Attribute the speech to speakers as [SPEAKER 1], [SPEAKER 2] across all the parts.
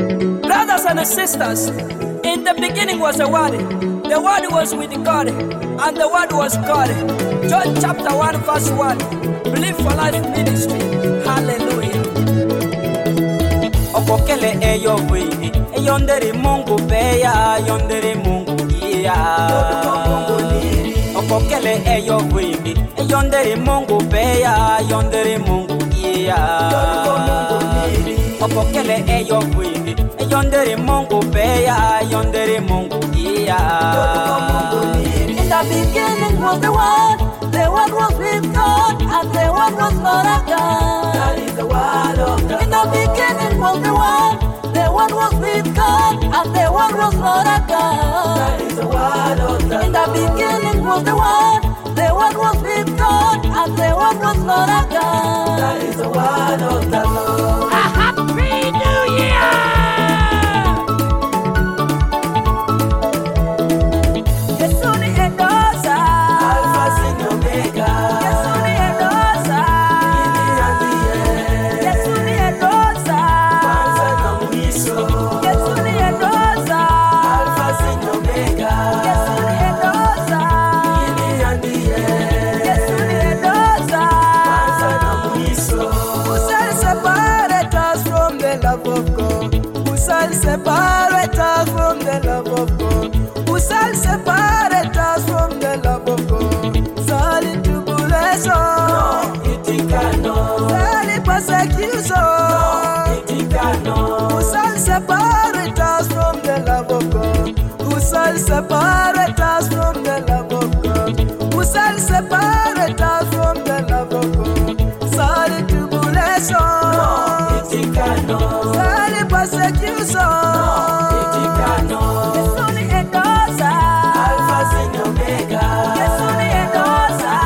[SPEAKER 1] Brothers and sisters, in the beginning was the Word was with God, and the Word was God. John chapter 1 verse 1. Believe for Life Ministry. Hallelujah.
[SPEAKER 2] Okokele eyo wili, yondere Mungu beya, yondere Mungu iya. Okokele eyo wili, yondere Mungu beya, yondere Mungu iya. Okokele eyo wili, yondere Mungu beya, yondere Mungu iya.
[SPEAKER 3] In the beginning was the Word was with God, and the Word was not a God.
[SPEAKER 1] That is the Word of God.
[SPEAKER 3] In the beginning was the Word was with God, and the Word was not a God.
[SPEAKER 1] That is the Word of God.
[SPEAKER 3] In the beginning was the Word was with God, and the Word was not a God.
[SPEAKER 1] That is the Word of the Lord.
[SPEAKER 3] A happy New Year!
[SPEAKER 1] Separate us from the love of God. Who shall separate us from the love of God? Sorry tribulation, no, it cannot. Sorry persecution, no, it cannot. Who shall separate us from the love of God? Who shall separate us from the love of God? Who shall separate us from the love of God? Sorry tribulation, no, it cannot. Sorry persecution, no, it cannot.
[SPEAKER 3] It's only a dosa,
[SPEAKER 1] Alpha and Omega.
[SPEAKER 3] it's only a dosa,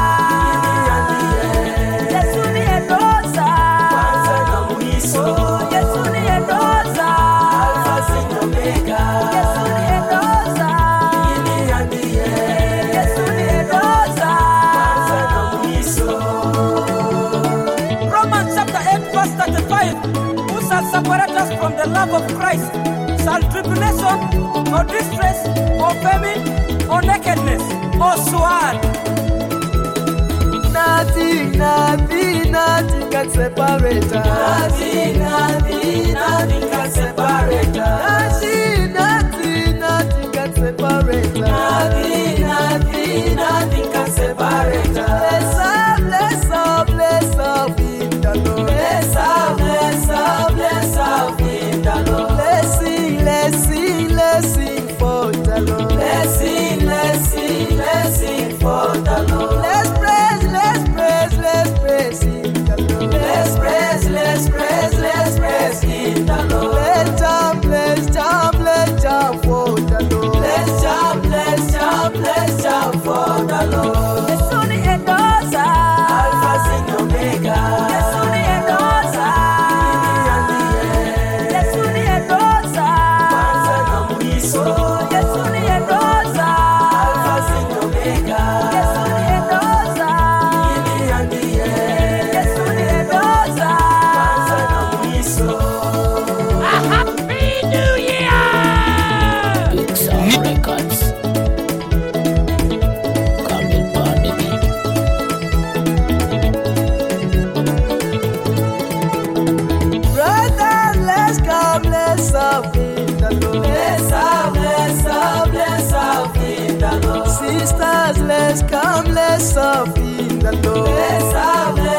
[SPEAKER 3] it's only a dosa, it's only a dosa,
[SPEAKER 1] Alpha and Omega.
[SPEAKER 3] it's only a dosa, it's only a dosa.
[SPEAKER 2] Romans chapter 8 verse 35. Who shall separate us from the love of Christ? Shall tribulation, or distress, or famine, or nakedness, or sword?
[SPEAKER 1] Nothing can separate us. Nothing can separate us. Nothing can separate us. Nothing can separate us. Bless up in the Lord. Bless up in the Lord. Let's sing for the Lord. Let's sing for the Lord. Let's praise in the Lord. Let's praise in the Lord. Let's jump for the Lord. Let's jump for the Lord.
[SPEAKER 3] It's only a dosa,
[SPEAKER 1] Alpha and Omega.
[SPEAKER 3] it's only a dosa, it's only a dosa, it's only a dosa,
[SPEAKER 1] Alpha and Omega.
[SPEAKER 3] it's only a dosa, it's only a dosa. A happy New Year!
[SPEAKER 4] Big Sound Records. Kamil Pandemi.
[SPEAKER 1] Brothers, let's come, let's serve in the Lord. Let's serve in the Lord. Sisters, let's come, let's serve in the Lord. Let's serve